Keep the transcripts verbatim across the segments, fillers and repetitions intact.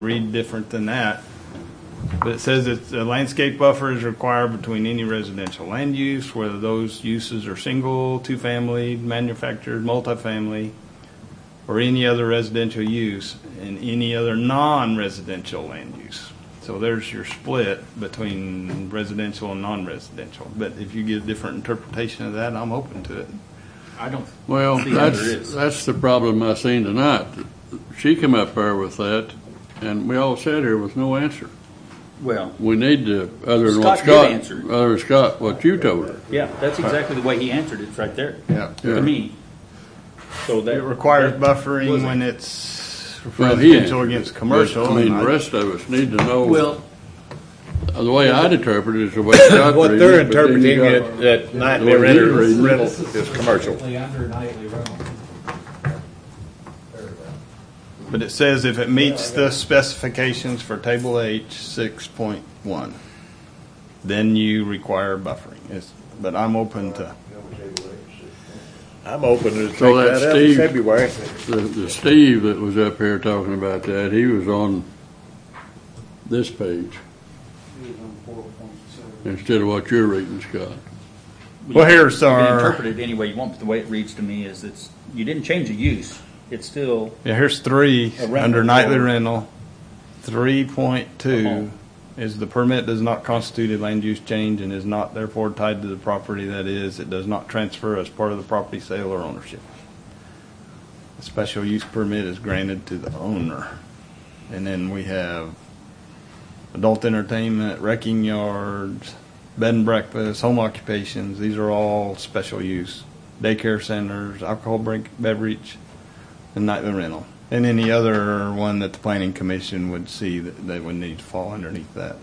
read different than that. But it says that a landscape buffer is required between any residential land use, whether those uses are single, two-family, manufactured, multifamily, or any other residential use, and any other non-residential land use. So there's your split between residential and non-residential. But if you get a different interpretation of that, I'm open to it. I don't. Well, see how there that's is. that's the problem I seen tonight. She come up there with that, and we all sat here with no answer. Well, We need to, other than Scott what did Scott, answer. other than Scott, what you told her. yeah, that's exactly the way he answered it right there. Yeah. Yeah. To me. So that It requires that buffering was it. when it's Well, he- residential against commercial. I mean, and the I- rest of us need to know. Well, the way I'd interpret it is the way Scott What read they're it, but then you interpreting got- it, that nightly The way he's rental, reading it. rental is commercial. Under nightly rental. But it says if it meets the specifications for Table H six point one, then you require buffering. It's, but I'm open to. I'm open to take So that that out in Steve- February. The, the Steve that was up here talking about that, he was on this page instead of what you're reading, Scott. Well, here's you can our- interpret it any way you want, but the way it reads to me is it's you didn't change the use. It's still Yeah, here's three A rental under nightly or- rental. Three point A two home. is the permit does not constitute a land use change and is not therefore tied to the property. That is, it does not transfer as part of the property sale or ownership. A special use permit is granted to the owner. And then we have adult entertainment, wrecking yards, bed and breakfast, home occupations. These are all special use. Daycare centers, alcohol break, beverage, and nightly rental. And any other one that the planning commission would see that they would need to fall underneath that.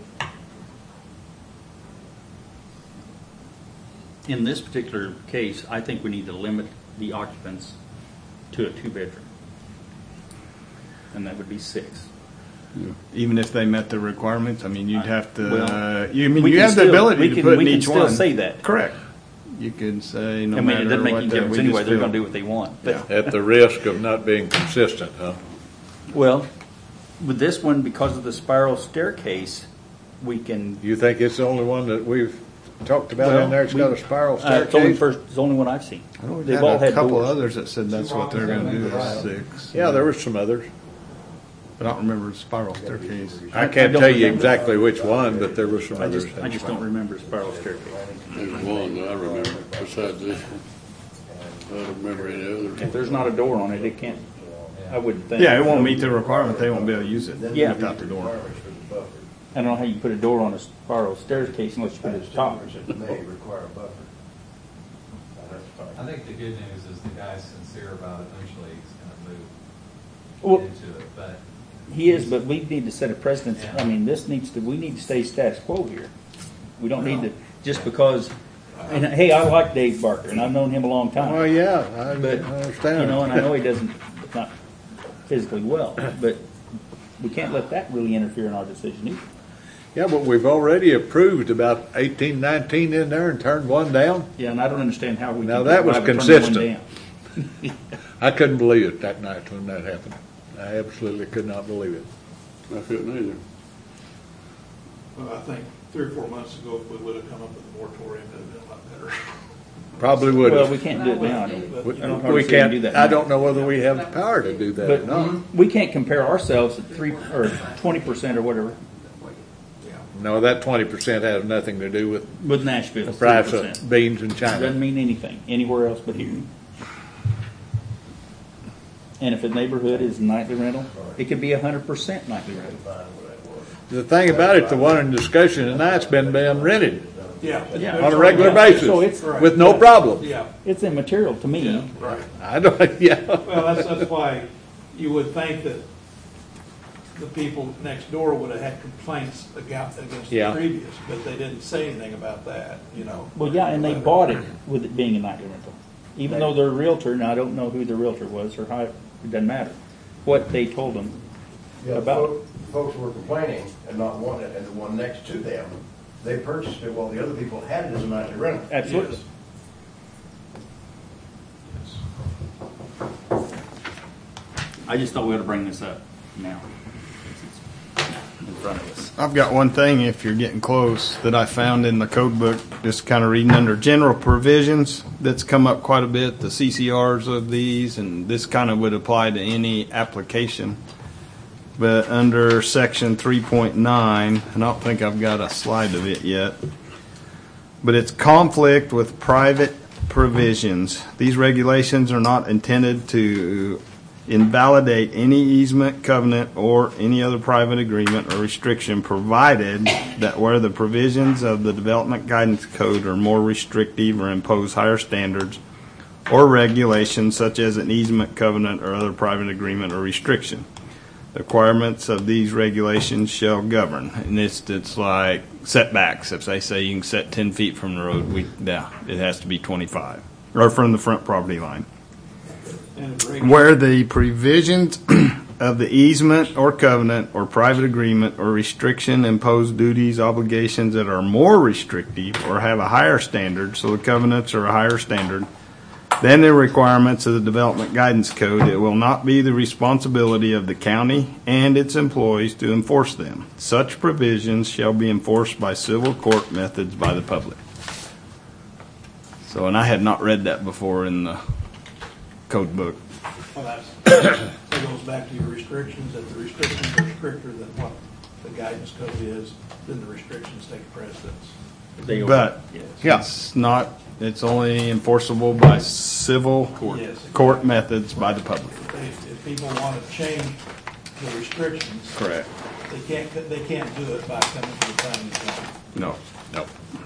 in this particular case. I think we need to limit the occupants to a two bedroom, and that would be six. Even if they met the requirements, I mean, you'd have to. Well, uh, you I mean we you can have the still- ability we to can- put we in can each still one. say that. Correct. You could say no I mean, matter it doesn't make what any that- difference we anyway. just They're feel- going to do what they want. But At the risk of not being consistent, huh? well, with this one, because of the spiral staircase, we can. You think it's the only one that we've talked about Well, in there that's got we- a spiral Uh, it's only staircase? first. It's the only one I've seen. I know we've They've had all a had couple doors. others that said that's what they're going to do is six. Yeah, there were some others. But I don't remember the spiral staircase. I I can't don't tell you remember. exactly which one, but there were some I others. just, I just don't remember a spiral staircase. There's one that I remember besides this one. I don't remember any If others. there's not a door on it, it can't. I wouldn't think. Yeah, it won't meet the requirement. They won't be able to use it Yeah. without the door. I don't know how you put a door on a spiral staircase unless you put it at the top. May require a buffer. I think the good news is the guy's sincere about it. Eventually, he's going Well, to move into it. But he is, but we need to set a precedent. I mean, this needs to. We need to stay status quo here. We don't need to just because. And hey, I like Dave Barker, and I've known him a long time. Well, yeah, I I But, understand. you know, and I know he doesn't, not physically well, but we can't let that really interfere in our decision either. Yeah, but we've already approved about eighteen, nineteen in there and turned one down. Yeah, and I don't understand how we. Now, can that was survive and turn one consistent. down. I couldn't believe it that night when that happened. I absolutely could not believe it. I couldn't either. Well, I think three or four months ago, if we would have come up with a moratorium, it would have been a lot better. Probably would Well, have. we can't do it now. I don't, We, I don't we hardly see him can't, do that I now. don't know whether we have the power to do that or But not. we can't compare ourselves at three or twenty percent or whatever No, that twenty percent has nothing to do with with Nashville. the three price percent. of beans in Doesn't China. mean anything anywhere else but here. And if a neighborhood is nightly rental, it could be a hundred percent nightly rental. The thing about it, the one in discussion tonight's been being rented Yeah. Yeah. on a regular Yeah. basis So it's- with no problem. Yeah, It's immaterial to me. yeah, right. I don't, yeah. Well, that's, that's why you would think that the people next door would have had complaints against, against the Yeah. previous, but they didn't say anything about that, you know. Well, yeah, and they bought it with it being a nightly rental, even though their realtor. Now I don't know who the realtor was or how. It doesn't matter what they told them Yeah, about. fo- folks were complaining and not wanting it, and the one next to them, they purchased it while the other people had it as a nightly rental. Absolutely. Yes. I just thought we ought to bring this up now. front of us. I've got one thing, if you're getting close, that I found in the code book, just kind of reading under general provisions, that's come up quite a bit, the C C Rs of these, and this kind of would apply to any application. But under section three point nine, and I don't think I've got a slide of it yet, but it's conflict with private provisions. These regulations are not intended to invalidate any easement, covenant, or any other private agreement or restriction, provided that where the provisions of the Development Guidance Code are more restrictive or impose higher standards or regulations, such as an easement, covenant, or other private agreement or restriction. The requirements of these regulations shall govern. And it's, it's like setbacks. If they say you can set ten feet from the road, we, yeah, it has to be twenty-five, or from the front property line. And a reg- Where the provisions of the easement or covenant or private agreement or restriction impose duties, obligations that are more restrictive or have a higher standard, so the covenants are a higher standard than the requirements of the Development Guidance Code, it will not be the responsibility of the county and its employees to enforce them. Such provisions shall be enforced by civil court methods by the public. So, and I had not read that before in the code book. Well, that's, that goes back to your restrictions, that the restrictions are stricter than what the guidance code is, then the restrictions take precedence. They But yes. Yeah. it's not, it's only enforceable by civil court, Yes. court methods by the public. If they, if people want to change the restrictions, Correct. they can't, they can't do it by coming to the planning commission. No, no.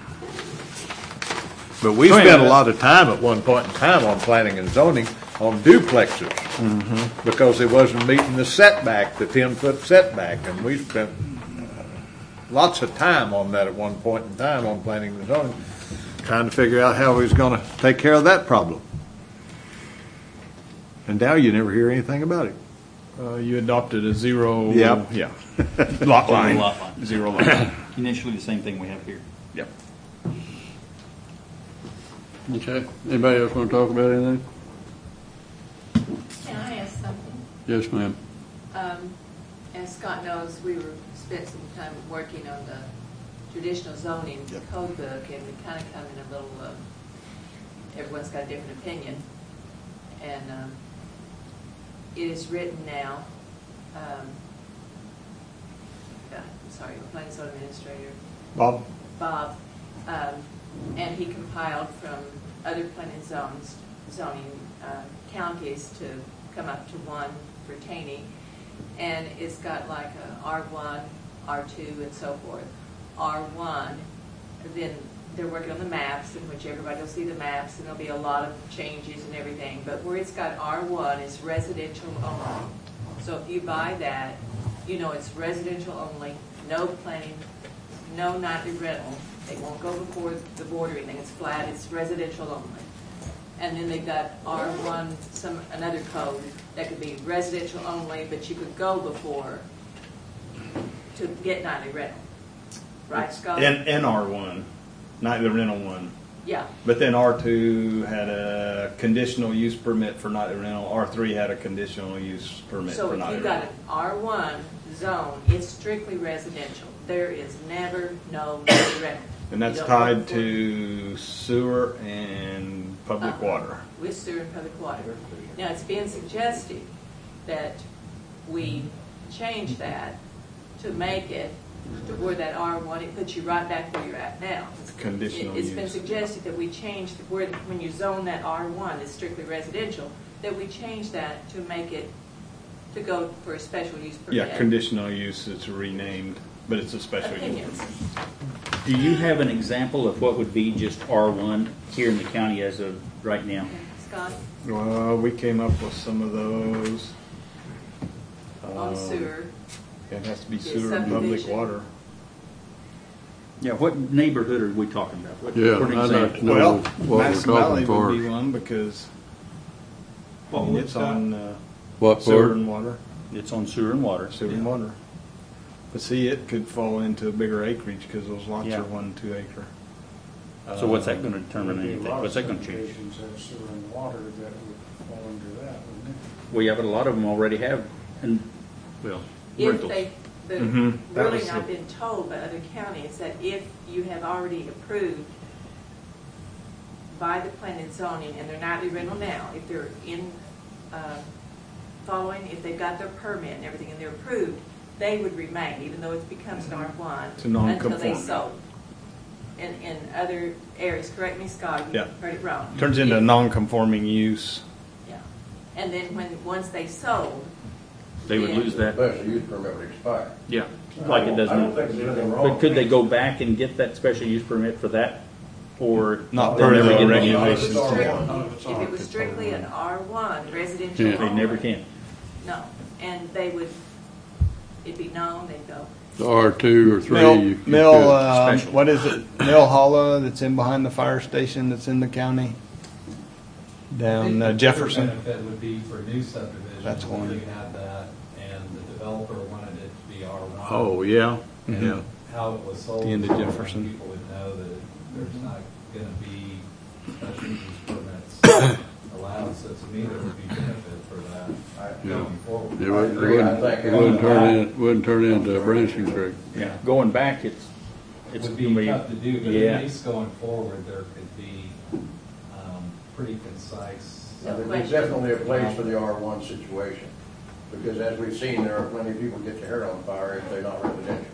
But we Oh, yeah, spent a that- lot of time at one point in time on planning and zoning on duplexes. Mm-hmm. Because it wasn't meeting the setback, the ten-foot setback, and we spent lots of time on that at one point in time on planning and zoning, trying to figure out how we was gonna take care of that problem. And now you never hear anything about it. Uh, you adopted a zero. Yep. Yeah. Lot line. Lot line. Zero line. Initially, the same thing we have here. Yep. Okay, anybody else want to talk about anything? Can I ask something? Yes, ma'am. Um, As Scott knows, we were, spent some time working on the traditional zoning Yep. code book, and we kind of come in a little, uh, everyone's got a different opinion. And um, it is written now, um, God, I'm sorry, the planning zone administrator, Bob? Bob, um, and he compiled from other planning zones, zoning uh, counties to come up to one for Taney. And it's got like a R one, R two, and so forth. R one, then they're working on the maps, in which everybody will see the maps, and there'll be a lot of changes and everything. But where it's got R one is residential only. So if you buy that, you know it's residential only, no planning, no nightly rental. They won't go before the board or anything. It's flat, it's residential only. And then they've got R one, some, another code that could be residential only, but you could go before to get nightly rental. Right, Scott? And, and R one, not the rental one. Yeah, But then R two had a conditional use permit for nightly rental. R three had a conditional use permit so for if nightly you've got rental. an R one zone, it's strictly residential. There is never no nightly rental. And that's You don't go tied before- to sewer and public Uh-huh. water. With sewer and public water. Now, it's being suggested that we change that to make it to where that R one, it puts you right back where you're at now. Conditional It- It's been use. suggested that we change, the- where, when you zone that R one, it's strictly residential, that we change that to make it, to go for a special use permit. Yeah, conditional use, it's renamed, but it's a special use. Opinions. Do you have an example of what would be just R one here in the county as of right now? Scott, Well, we came up with some of those. on Um, sewer, It has to be Yeah, sewer and public subdivision. water. Yeah, what neighborhood are we talking about? What, Yeah, for an I'd like example? to know Well, what we're Madison Valley talking for. would be one because, I What mean, would it's Scott? on uh, What sewer part? and water, It's on sewer and water. sewer and Yeah. water. But see, it could fall into a bigger acreage because those lots Yeah. are one, two acre. So what's that Um, going to determine anything? What's that going to change? Subdivisions have sewer and water that would fall under that, wouldn't it? Well, yeah, but a lot of them already have, and, well, if rentals. they, the Mhm. That was ruling I've the- been told by other counties that if you have already approved by the planning and zoning, and they're nightly rental now, if they're in, uh, following, if they've got their permit and everything and they're approved, they would remain, even though it becomes an R one, It's a until they non-conforming. sold. In, in other areas, correct me, Scott, you Yeah. heard it wrong. Turns into a non-conforming use. Yeah, and then when, once they sold, They would Yeah. lose that, Special use permit would expire. yeah, like it I don't doesn't. think there's anything wrong. But could they go back and get that special use permit for that, or? Not they'll per never the get it? regulations. It's Strict- R one. None of it's if it was R. strictly an R one residential Yeah. They only, never can. no, and they would, it'd be known, they'd go, The R two or three. Mill, you- you Mill could. um, Special. what is it? Mill Hollow that's in behind the fire station that's in the county? I Down think uh, the Jefferson. bigger benefit would be for new subdivisions. That's one. If they had that, and the developer wanted it to be R one. Oh, yeah, Mhm. yeah. How it was sold. The end of before, Jefferson. People would know that there's not gonna be special use permits allowed, so to me, there would be benefit for that I- going forward. It wouldn't, I it agree. I wouldn't, think- it wouldn't turn in, wouldn't turn into a branching creek. Yeah, going back, it's, It it's would gonna be be, tough to do, but yeah. at least going forward, there could be, um, pretty concise. No There's question. definitely a place for the R one situation, because as we've seen, there are plenty of people get their hair on fire if they're not residential.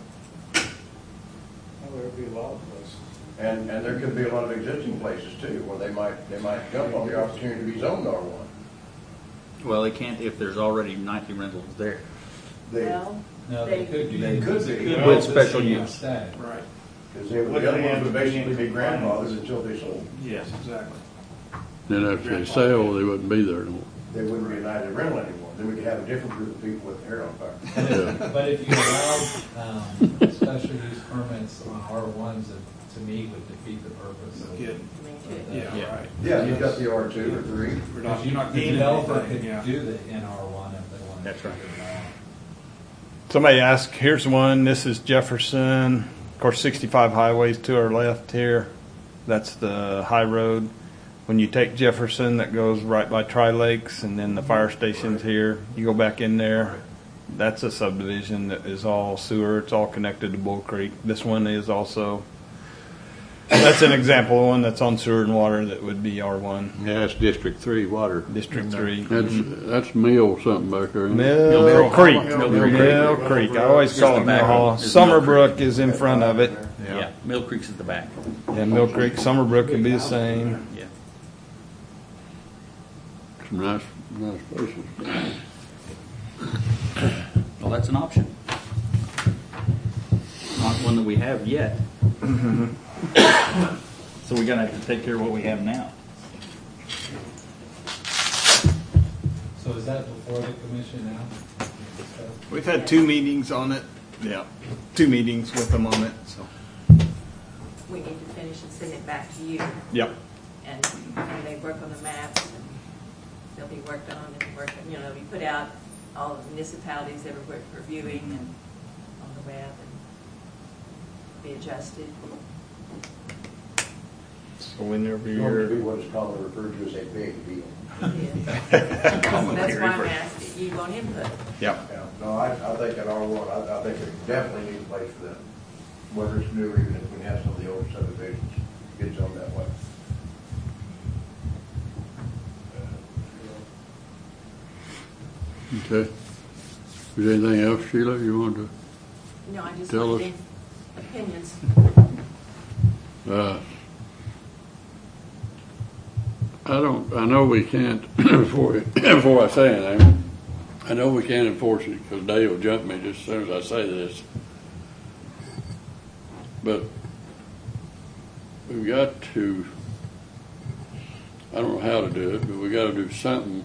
Well, there'd be a lot of places. And, and there could be a lot of existing places too, where they might, they might jump on the opportunity to be zoned R one. well, they can't if there's already nightly rentals there. They, well, No, they could be. They could be. They With just special can't use. stay. Right. because they, the other ones would basically be grandfathered until they sold. Yes, exactly. Then after they sell, they wouldn't be there anymore. They wouldn't be a nightly rental anymore. Then we could have a different group of people with their hair on fire. And if- But if you allowed, um, special use permits on R ones, it to me would defeat the purpose of. Kid. I mean, too. Yeah, Yeah. right. Yeah, you've got the R two or three. We're not, Because you're you, not the getting developer anything, could yeah. do the N R one if they wanted. That's to right. do that. Somebody asked, here's one, this is Jefferson, of course, sixty-five highways to our left here. That's the high road. When you take Jefferson, that goes right by Tri Lakes, and then the fire station's here. You go back in there, that's a subdivision that is all sewer, it's all connected to Bull Creek. This one is also, that's an example of one that's on sewer and water that would be R one, Yeah, it's District Three water. District three. That's, that's Mill something back there. isn't it? Mill, Mill Creek, Mill Mill Creek. Creek, I always call it Mill Hollow. Is Mill Summerbrook is in front of it. Yeah, Mill Creek's at the back. Yeah, Mill Creek, Summerbrook can be the same. Yeah. Some nice, nice places. Well, that's an option. Not one that we have yet. So we're gonna have to take care of what we have now. So is that before the commission now? We've had two meetings on it. Yeah, two meetings with them on it, so. We need to finish and send it back to you, Yep. and when they work on the maps, and they'll be worked on and worked, you know, we put out all the municipalities that we're reviewing and on the web and be adjusted. So whenever It's going to be you're, what is commonly referred to as a big deal. That's why I'm asking, you want input. yep. Yeah, no, I, I think at R one, I, I think there definitely needs a place for them, whether it's new or even if we have some of the older subdivisions, get zoned that way. Okay. Is there anything else, Sheila, you want to? No, I just Tell wanted us. opinions. Uh, I don't, I know we can't, before, before I say anything, I know we can't enforce it because Dave will jump me just as soon as I say this. But we've got to, I don't know how to do it, but we got to do something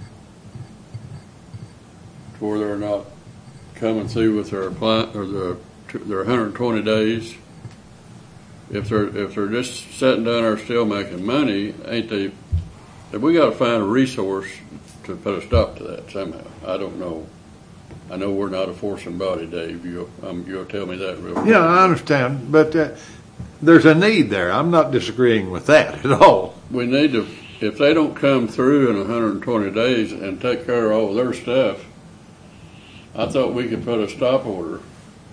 to where they're not coming through with their client, or their, their one hundred twenty days. If they're, if they're just sitting down there still making money, ain't they, have we got to find a resource to put a stop to that somehow? I don't know. I know we're not a forcing body, Dave. You'll, um, you'll tell me that real quick. Yeah, I understand, but uh, there's a need there. I'm not disagreeing with that at all. We need to, if they don't come through in one hundred twenty days and take care of all their stuff, I thought we could put a stop order